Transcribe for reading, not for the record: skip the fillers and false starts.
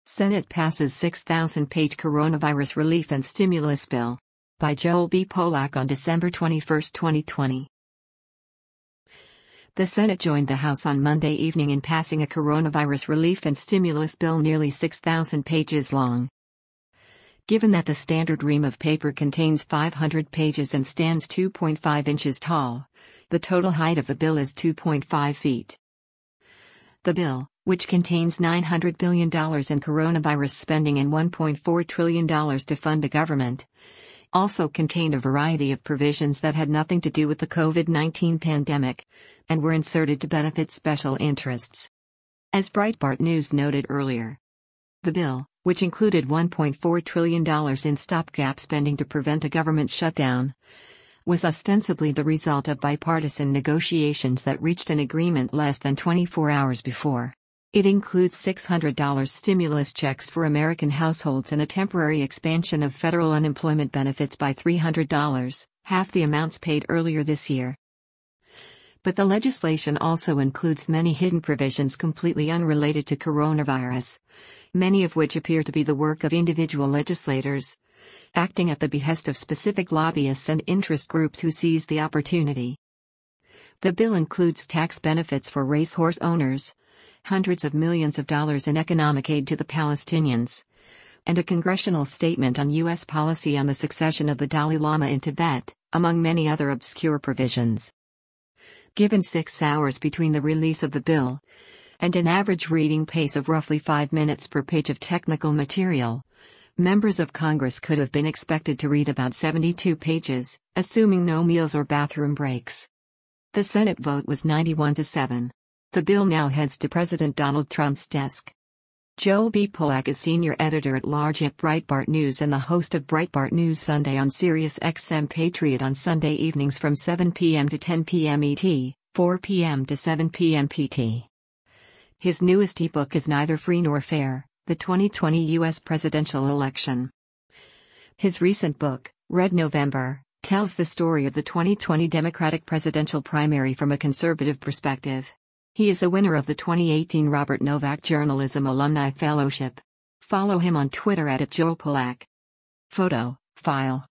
Senate passes 6,000-page coronavirus relief and stimulus bill. By Joel B. Polak on December 21, 2020. The Senate joined the House on Monday evening in passing a coronavirus relief and stimulus bill nearly 6,000 pages long. Given that the standard ream of paper contains 500 pages and stands 2.5 inches tall, the total height of the bill is 2.5 feet. The bill, which contains $900 billion in coronavirus spending and $1.4 trillion to fund the government, also contained a variety of provisions that had nothing to do with the COVID-19 pandemic, and were inserted to benefit special interests. As Breitbart News noted earlier, the bill, which included $1.4 trillion in stopgap spending to prevent a government shutdown, was ostensibly the result of bipartisan negotiations that reached an agreement less than 24 hours before. It includes $600 stimulus checks for American households and a temporary expansion of federal unemployment benefits by $300, half the amounts paid earlier this year. But the legislation also includes many hidden provisions completely unrelated to coronavirus, many of which appear to be the work of individual legislators, acting at the behest of specific lobbyists and interest groups who seize the opportunity. The bill includes tax benefits for racehorse owners, hundreds of millions of dollars in economic aid to the Palestinians, and a congressional statement on U.S. policy on the succession of the Dalai Lama in Tibet, among many other obscure provisions. Given 6 hours between the release of the bill and an average reading pace of roughly 5 minutes per page of technical material, members of Congress could have been expected to read about 72 pages, assuming no meals or bathroom breaks. The Senate vote was 91-7. The bill now heads to President Donald Trump's desk. Joel B. Polak is senior editor-at-large at Breitbart News and the host of Breitbart News Sunday on Sirius XM Patriot on Sunday evenings from 7 p.m. to 10 p.m. ET, 4 p.m. to 7 p.m. PT. His newest ebook is Neither Free Nor Fair: The 2020 U.S. Presidential Election. His recent book, Red November, tells the story of the 2020 Democratic presidential primary from a conservative perspective. He is a winner of the 2018 Robert Novak Journalism Alumni Fellowship. Follow him on Twitter @JoelPolak. Photo, file.